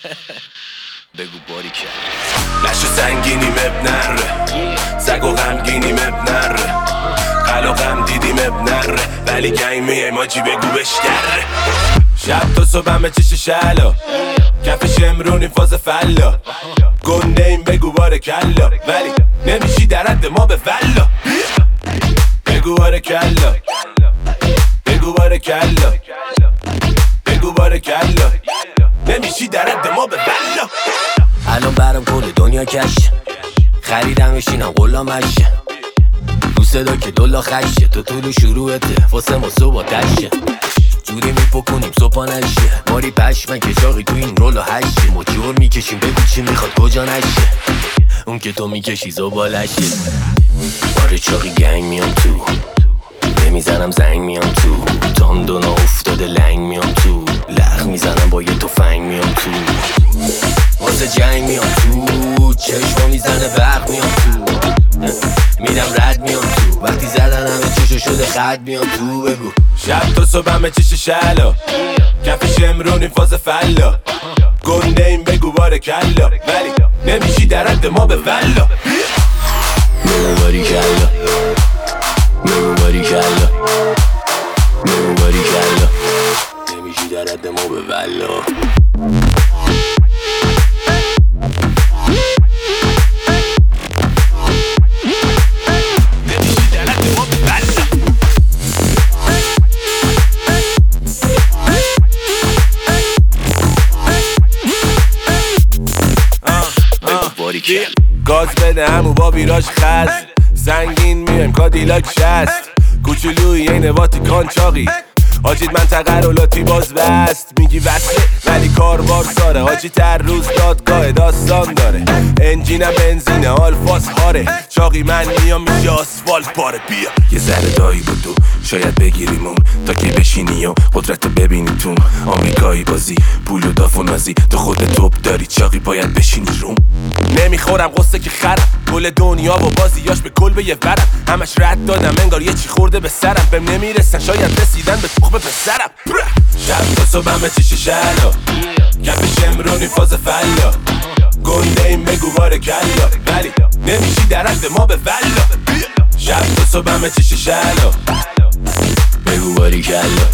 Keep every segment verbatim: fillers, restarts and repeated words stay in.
بگو باری کرد لش سنگینیم اب نره سگ و غمگینیم اب نره قلا غم دیدیم اب نره ولی گنگ میایم آجی بگو بشکره شب تا صبح همه چش شلا کف شمرونی فاز فلا گنده این بگو باره کلا ولی نمیشی در حد ما به فلا بگو باره کلا بگو باره کلا بگو باره کلا نمیشی در حد ما به فلا الان برام کل دنیا کش خریدم بشینم غلامش رو صدا که دولا خشه تو طول شروعته واسه ما صبح دشه جوری میپکنیم صبح نشه ماری پشمن که چاقی تو این رول و هشه ما جور میکشیم بگو چی میخواد کجا نشه اون که تو میکشی زبالشه ماری چاقی گنگ میام تو نمیزنم زنگ میام تو تاندونا افتاده لنگ میام تو لخ میزنم با یه تفنگ میام تو واسه جنگ میام تو چشما میزنه برق میام تو میرم رد میام تو وقتی زدن همه چشو شده خد میام تو بگو شب تا صبح همه چش شلا کف شمرونی فاز فلا گنده این بگو باره کلا ولی نمیشی در حد ما به فلا بگو باری کلا بگو باری کلا بگو باری کلا نمیشی در حد ما به فلا گاز بده همو با ویراج خست سنگین میایم کادیلاک شست کوچولوی این واتیکان چاقی حاجید منطقه رو لاتی باز بست میگی وصله ولی کاروار ساره حاجی تر روز دادگاه داستان داره انجینم بنزینه آلفاس هاره چاقی من میام میشه آسفالت پاره بیا یه ذره دایی بود تو شاید بگیریمون تا که بشینی و قدرت رو ببینی تو آمریکایی بازی پول و دافون نازی تو خود توپ داری چاقی باید بشینی روم نمیخورم قصه که خرم کل دنیا و بازیاش به کل به یه ورم همش رد دادم انگار یه چی خورده به سرم بهم نمیرسن شاید رسیدن به تخم پسرم شب تا صبح همه چش شلا کف شمرونی فاز فلا گنده این بگو باره کلا ولی نمیشی در حد ما به فلا شب تا صبح همه چش شلا بگو باری کلا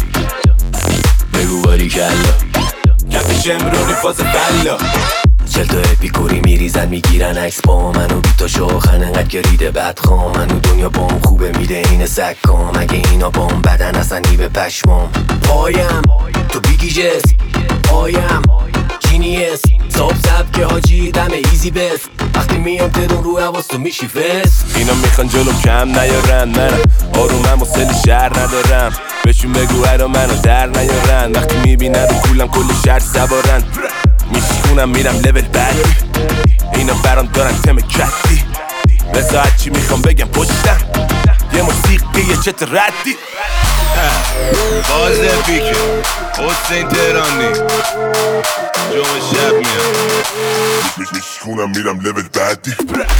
بگو باری کلا کف شمرونی فاز فلا چل تا اپیکوری میریزن میگیرن عکس با منو بیتا شاخن انقدر که ریده بد خام منو دنیا بام خوبه میده این سکام اگه اینا بام بدن اصلا نیبه پشمام پایم تو بیگی جس پایم جینیس ساب سب که حاجی دم ایزی بس وقتی میام ترون رو حواس تو میشی فس اینا میخوان جلو کم نیارن منم آرومم و سلی شهر ندارم بهشون بگو هرا منو در نیارن وقتی میبینن رو کولم کل شهر سوارن میشونم میرم لول بعدی اینا برام دارن تم کتی به ساعت چی میخوام بگم پشتم یه موسیقی یه چت ردی باز پیکه حسین تهرانی جمعه شب میام میشونم میرم لول بعدی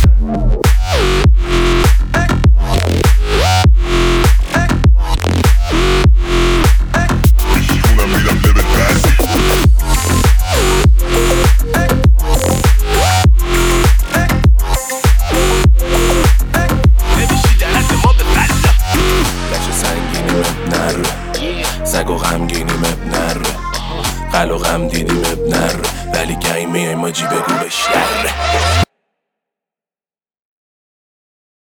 سگ و غمگینیم اب نره قل و غم دیدیم اب نره ولی گنگ میایم آجی بگو بشکره